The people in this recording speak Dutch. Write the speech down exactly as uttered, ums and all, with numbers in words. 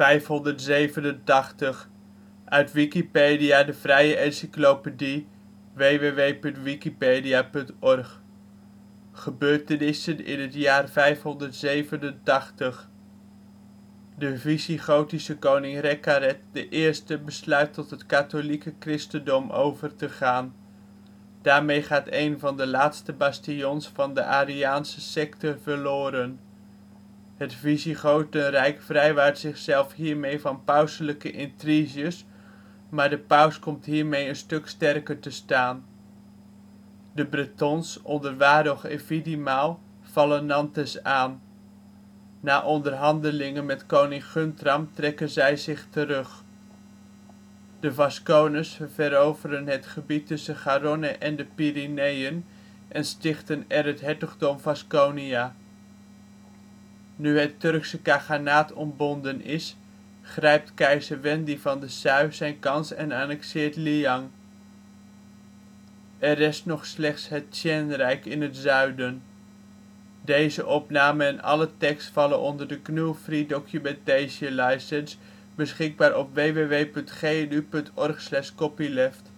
vijfhonderdzevenentachtig, uit Wikipedia, de vrije encyclopedie. W w w punt wikipedia punt org. Gebeurtenissen in het jaar vijfhonderdzevenentachtig. De Visigotische koning Recared I besluit tot het katholieke christendom over te gaan. Daarmee gaat een van de laatste bastions van de Ariaanse sekte verloren. Het Visigotenrijk vrijwaart zichzelf hiermee van pauselijke intriges, maar de paus komt hiermee een stuk sterker te staan. De Bretons onder Warog en Vidimaal vallen Nantes aan. Na onderhandelingen met koning Guntram trekken zij zich terug. De Vasconers veroveren het gebied tussen Garonne en de Pyreneeën en stichten er het Hertogdom Vasconia. Nu het Turkse kaganaat ontbonden is, grijpt keizer Wendy van de Sully zijn kans en annexeert Liang. Er rest nog slechts het Qianrijk in het zuiden. Deze opname en alle tekst vallen onder de G N U Free Documentation License, beschikbaar op w w w punt g n u punt org slash copyleft.